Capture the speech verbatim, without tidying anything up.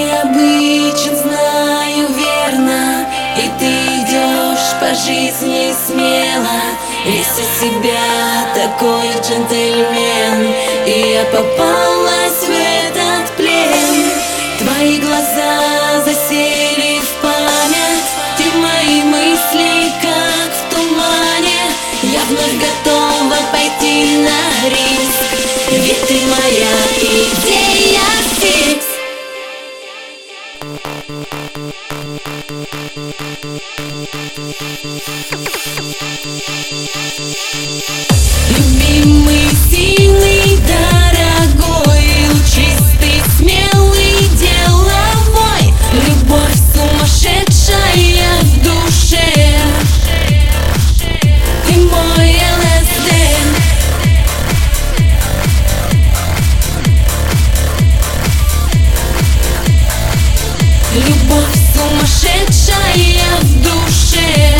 необычен, знаю верно, и ты идешь по жизни смело, весь из себя такой джентльмен. И я попалась в этот плен. Твои глаза засели в память, ты мои мысли как в тумане. Я вновь готова пойти на риск, ведь ты моя идея фикс. Любимый, сильный, дорогой, лучистый, смелый, деловой, любовь сумасшедшая в душе. Ты мой эл эс дэ. Любовь сумасшедшая в душе.